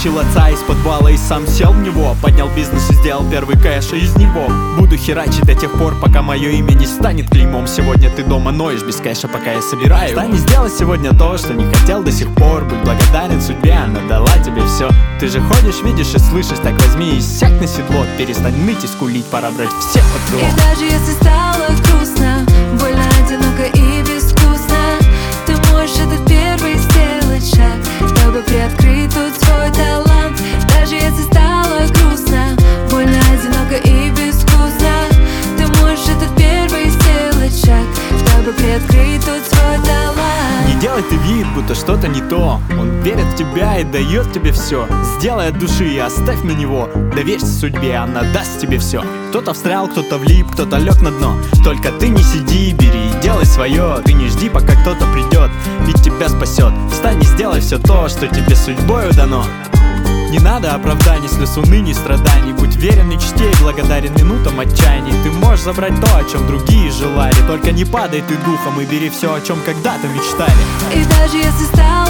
Вытащил отца из подвала и сам сел в него. Поднял бизнес и сделал первый кэш из него. Буду херачить до тех пор, пока мое имя не станет клеймом. Сегодня ты дома ноешь без кэша, пока я собираю. Встань и сделай сегодня то, что не хотел до сих пор. Будь благодарен судьбе, она дала тебе все. Ты же ходишь, видишь и слышишь, так возьми и сядь на седло. Перестань ныть и скулить, пора брать всех под крыло. И даже если стало грустно, больно, одиноко и безвкусно, ты можешь этот первый сделать шаг, чтобы приоткрыть тут свой талант. Даже если стало грустно, больно, одиноко и безвкусно, ты можешь этот первый сделать шаг, чтобы приоткрыть тут свой талант. Не делай ты вид, будто что-то не то. Он верит в тебя и дает тебе все. Сделай от души и оставь на него. Доверься судьбе, она даст тебе все. Кто-то встрял, кто-то влип, кто-то лег на дно. Только ты не сиди, бери и делай свое. Ты не жди, пока кто-то придет и тебя спасет. Встань и сделай все то, что тебе судьбою дано. Не надо оправданий, слез, уныний, страданий. Будь верен мечте и благодарен минутам отчаяний. Ты можешь забрать то, о чем другие желали. Только не падай ты духом и бери все, о чем когда-то мечтали. И даже если стало